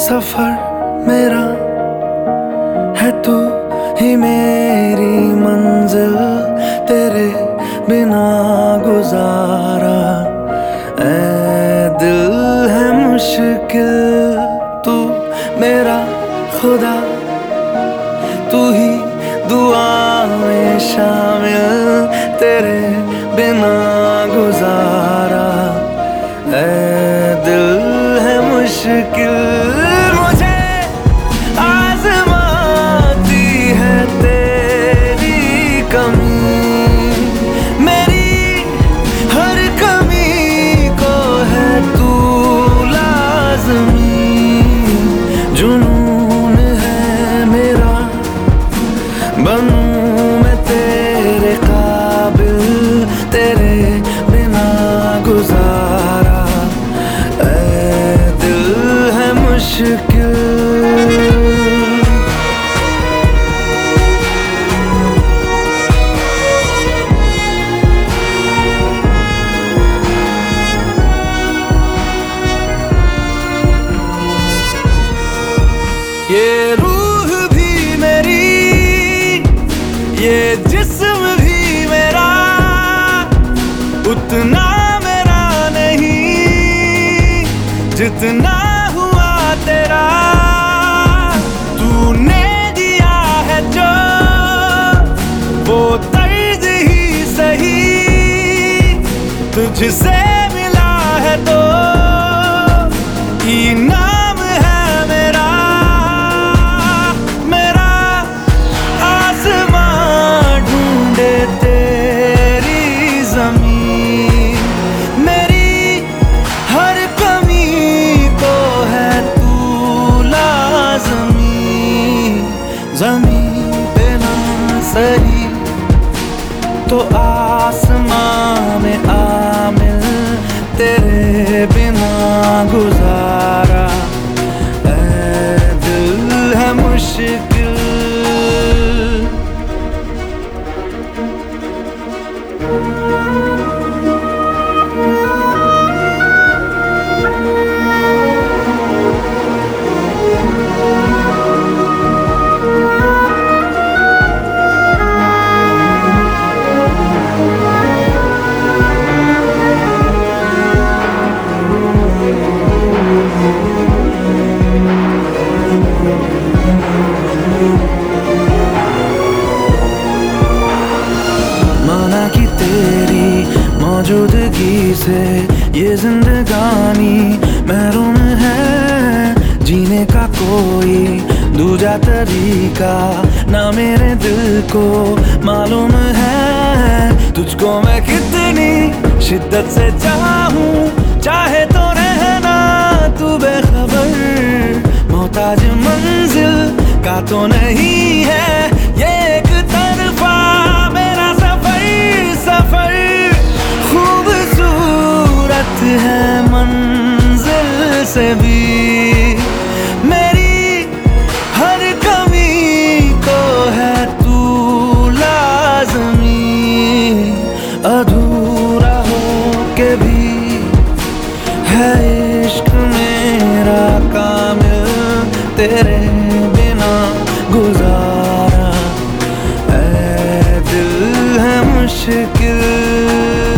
सफर मेरा है, तू ही मेरी मंजिल, तेरे बिना गुजारा ऐ दिल है मुश्किल। तू मेरा खुदा, तू ही दुआ में शामिल, तेरे बिना गुजारा ऐ दिल है मुश्किल। मुझे आज़माती है तेरी कमी, मेरी हर कमी को है तू लाज़मी। जुनून है मेरा, बनूं मैं तेरे काबिल, तेरे बिना गुजारा ऐ दिल है मुश्किल। ये रूह भी मेरी, ये जिस्म भी मेरा, उतना मेरा नहीं जितना हुआ तेरा। तूने दिया है जो वो तर्ज ही सही, तुझसे मिला है तो इनाम है मेरा। मेरा आसमां ढूंढे तेरी ज़मीन, मेरी हर कमी को है तू लाज़मी। ज़मीन पे ना सही तो आसमां में आमिल, तेरे बिना गुजारा ऐ दिल है मुश्किल। माना कि तेरी मौजूदगी से ये जिंदगानी महरूम है, जीने का कोई दूजा तरीका ना मेरे दिल को मालूम है। तुझको मैं कितनी शिद्दत से चाहूं, चाहे तो रहना तू बेखबर, मोहताज मंजिल का तो नहीं है ये एक तरफा मेरा सफर। सफर खूबसूरत है मंजिल से भी, मेरी हर कमी को है तू लाज़मी। अधूरा हो के भी है इश्क मेरा कामिल, तेरे बिना गुजारा ऐ दिल है मुश्किल।